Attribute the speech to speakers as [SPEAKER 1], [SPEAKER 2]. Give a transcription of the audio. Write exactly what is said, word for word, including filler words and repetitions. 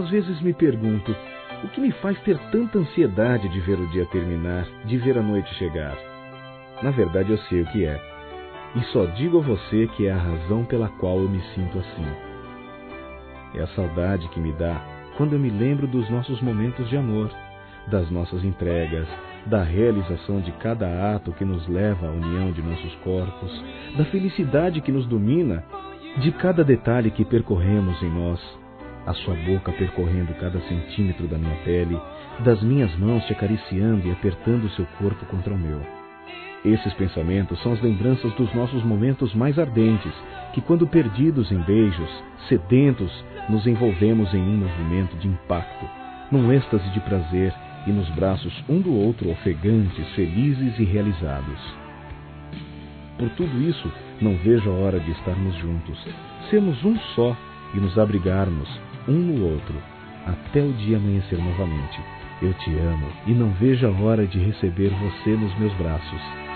[SPEAKER 1] Às vezes me pergunto, o que me faz ter tanta ansiedade de ver o dia terminar, de ver a noite chegar? Na verdade, eu sei o que é. E só digo a você que é a razão pela qual eu me sinto assim. É a saudade que me dá quando eu me lembro dos nossos momentos de amor, das nossas entregas, da realização de cada ato que nos leva à união de nossos corpos, da felicidade que nos domina, de cada detalhe que percorremos em nós, a sua boca percorrendo cada centímetro da minha pele, das minhas mãos te acariciando e apertando o seu corpo contra o meu. Esses pensamentos são as lembranças dos nossos momentos mais ardentes, que quando perdidos em beijos, sedentos, nos envolvemos em um movimento de impacto, num êxtase de prazer e nos braços um do outro ofegantes, felizes e realizados. Por tudo isso, não vejo a hora de estarmos juntos, sermos um só e nos abrigarmos um no outro, até o dia amanhecer novamente. Eu te amo e não vejo a hora de receber você nos meus braços.